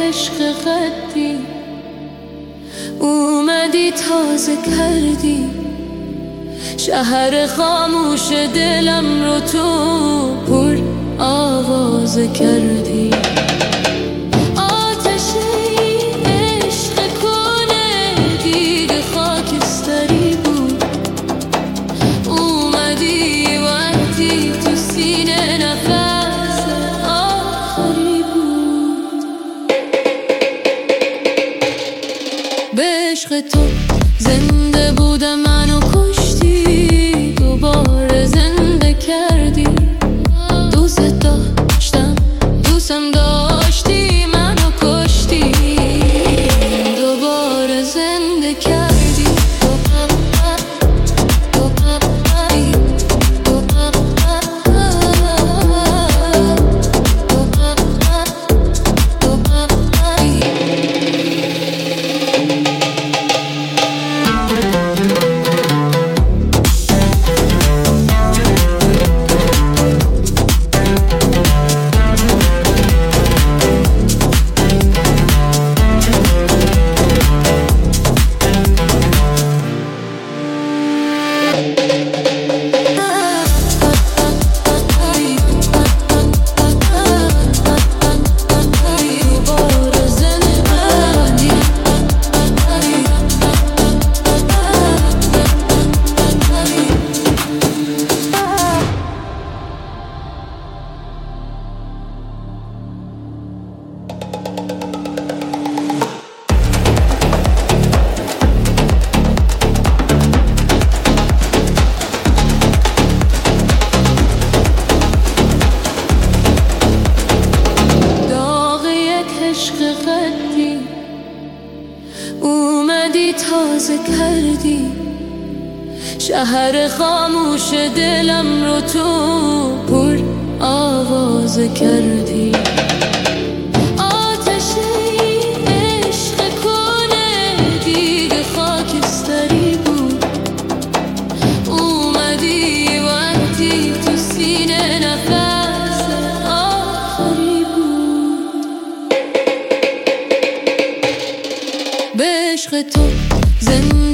عشق قدی، اومدی تازه کردی شهر خاموش دلم رو تو پر آوازه کردی. به عشق تو زنده بودم، منو کشتی، دوباره زنده کردی. دوست داشتم، دوستم داشتی، منو کشتی، دوباره زنده کردی. اومدی تازه کردی شهر خاموش دلم رو تو پر آوازه کردی. آتش عشق کنه دیگه خاکستری بود، اومدی وقتی تو سینه نفس آخری بود. به عشق تو زنده